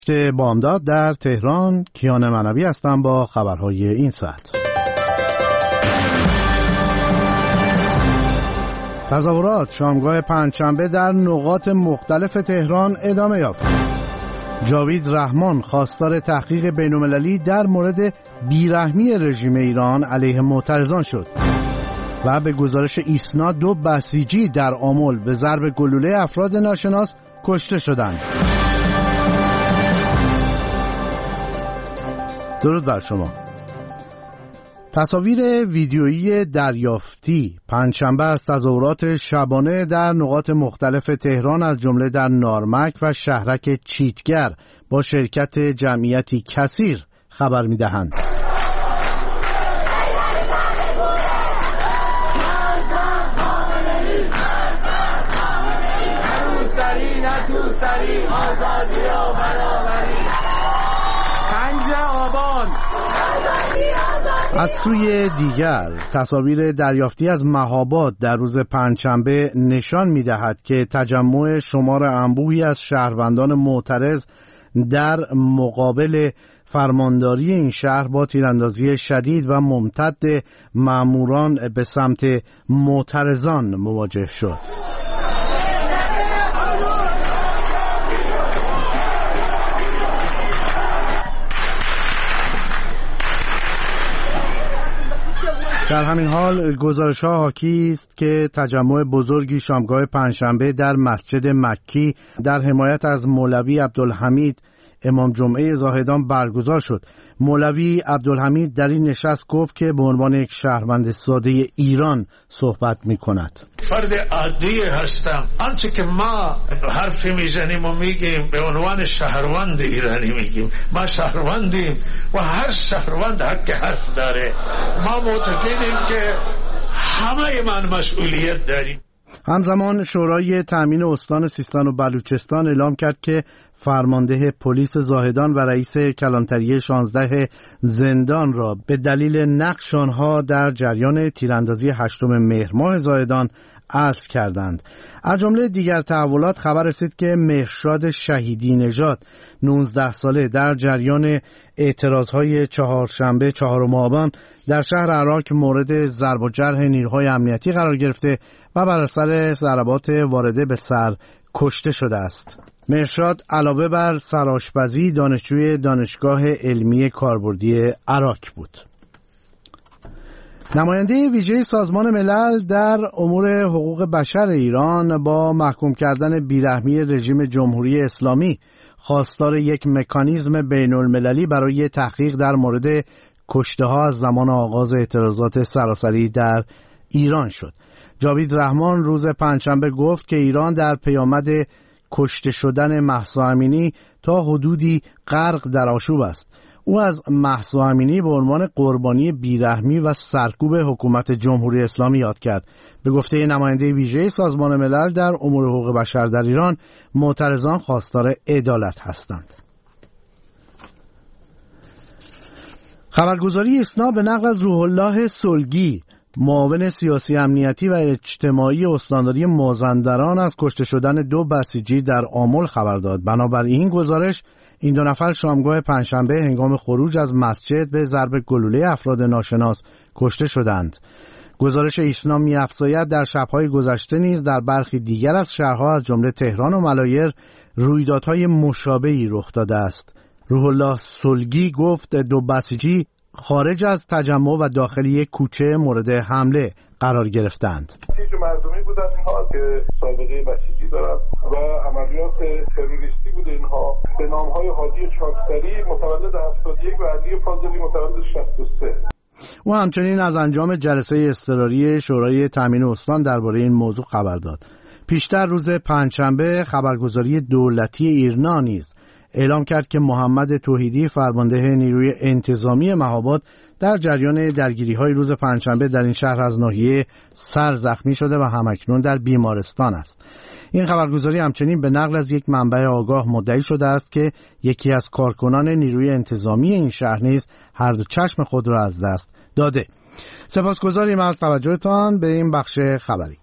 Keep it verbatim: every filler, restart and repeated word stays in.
بامداد در تهران. کیان منوی هستم با خبرهای این ساعت. تظاهرات شامگاه پنجشنبه در نقاط مختلف تهران ادامه یافت. جاوید رحمان خواستار تحقیق بین‌المللی در مورد بیرحمی رژیم ایران علیه معترضان شد و به گزارش ایسنا دو بسیجی در آمل به ضرب گلوله افراد ناشناس کشته شدند. درود بر شما. تصاویر ویدیویی دریافتی پنجشنبه از تظاهرات شبانه در نقاط مختلف تهران از جمله در نارمک و شهرک چیتگر با شرکت جمعیتی کثیر خبر می‌دهند. از سوی دیگر تصاویر دریافتی از مهاباد در روز پنجشنبه نشان می‌دهد که تجمع شمار انبوهی از شهروندان معترض در مقابل فرمانداری این شهر با تیراندازی شدید و ممتد ماموران به سمت معترضان مواجه شد. در همین حال گزارش‌ها حاکی است که تجمع بزرگی شامگاه پنجشنبه در مسجد مکی در حمایت از مولوی عبدالحمید امام جمعه زاهدان برگزار شد. مولوی عبدالحمید در این نشست گفت که به عنوان یک شهروند ساده ایران صحبت می‌کند. فرد عادی هستم. آنچه که ما حرفی میزنیم و میگیم به عنوان شهروند ایرانی میگیم. ما شهروندیم و هر شهروند حق حرف داره. ما معتقدیم که همه من مسئولیت داریم. همزمان شورای تامین استان سیستان و بلوچستان اعلام کرد که فرمانده پلیس زاهدان و رئیس کلانتری شانزده زندان را به دلیل نقش آنها در جریان تیراندازی هشتم مهر ماه زاهدان عزل کردند. از جمله دیگر تحولات خبر رسید که مهرشاد شهیدی نژاد نوزده ساله در جریان اعتراضهای چهارشنبه چهارم آبان در شهر عراق مورد ضرب و جرح نیروهای امنیتی قرار گرفته و بر اثر ضربات وارده به سر کشته شده است. مهرشاد علاوه بر سرآشپزی دانشجوی دانشگاه علمی کاربردی عراق بود. نماینده ویژه سازمان ملل در امور حقوق بشر ایران با محکوم کردن بیرحمی رژیم جمهوری اسلامی خواستار یک مکانیزم بین المللی برای تحقیق در مورد کشته ها از زمان آغاز اعتراضات سراسری در ایران شد. جاوید رحمان روز پنجشنبه گفت که ایران در پیامد کشته شدن مهسا امینی تا حدودی غرق در آشوب است. او از مهسا امینی به عنوان قربانی بیرحمی و سرکوب حکومت جمهوری اسلامی یاد کرد. به گفته نماینده ویژه سازمان ملل در امور حقوق بشر در ایران، معترضان خواستار عدالت هستند. خبرگزاری ایسنا به نقل از روح الله سلگی، معاون سیاسی امنیتی و اجتماعی استانداری مازندران، از کشته شدن دو بسیجی در آمل خبر داد. بنابراین گزارش این دو نفر شامگاه پنجشنبه هنگام خروج از مسجد به ضرب گلوله افراد ناشناس کشته شدند. گزارش ایسنا می‌افزاید در شب‌های گذشته نیز در برخی دیگر از شهرها از جمله تهران و ملایر رویدادهای مشابهی رخ داده است. روح الله سلگی گفت دو بسیجی خارج از تجمع و داخل یک کوچه مورد حمله قرار گرفتند. بسیج مردمی بودن اینها که سابقه بسیجی دارند و عملیات تروریستی بوده اینها به نام‌های هادی چاکسری متولد هفتاد و یک و علی فاضلی متولد شصت و سه. او همچنین از انجام جلسه اضطراری شورای تامین استان درباره این موضوع خبر داد. پیشتر روز پنجشنبه خبرگزاری دولتی ایرنا نیز اعلام کرد که محمد توحیدی فرمانده نیروی انتظامی مهاباد در جریان درگیری‌های روز پنجشنبه در این شهر از ناحیه سر زخمی شده و همکنون در بیمارستان است. این خبرگزاری همچنین به نقل از یک منبع آگاه مدعی شده است که یکی از کارکنان نیروی انتظامی این شهر نیز هر دو چشم خود را از دست داده. سپاسگزاریم از توجهتان به این بخش خبری.